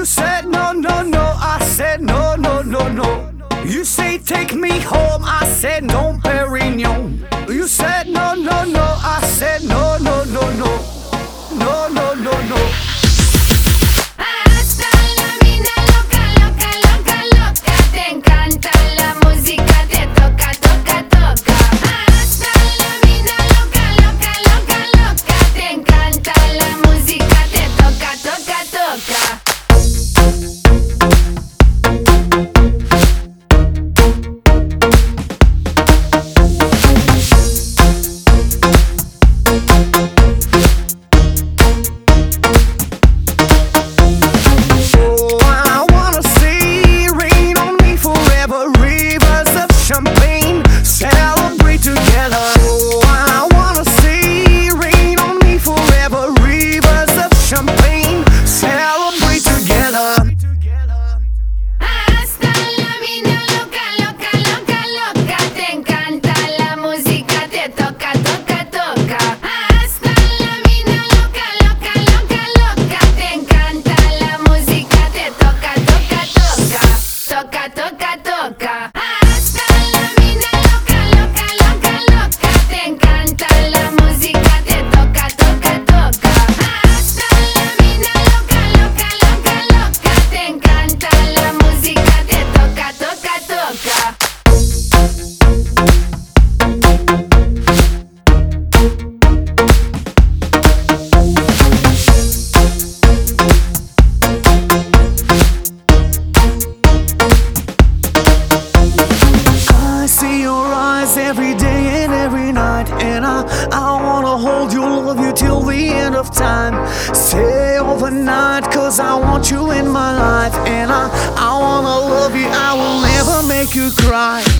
You said no, no, no, I said no, no, no, no. You say take me home, I said no, Perignon. You said no, no, no, I said no, no, no, no. No, no, no, no. Hasta la vida loca, loca, loca, loca. Te encanta la música, te toca, toca, toca. Hasta la vida loca, loca, loca, loca. Te encanta la música, te toca, toca, toca. Champagne, celebrate together. Oh, I wanna see rain on me forever. Rivers of champagne, celebrate together. Hasta la vida loca, loca, loca, loca. Te encanta la música, te toca, toca, toca. Hasta la vida loca, loca, loca, loca. Te encanta la música, te toca, toca, toca. Toca, toca, toca. Every day and every night, and I wanna hold you, love you till the end of time. Stay overnight, cause I want you in my life, and I wanna love you, I will never make you cry.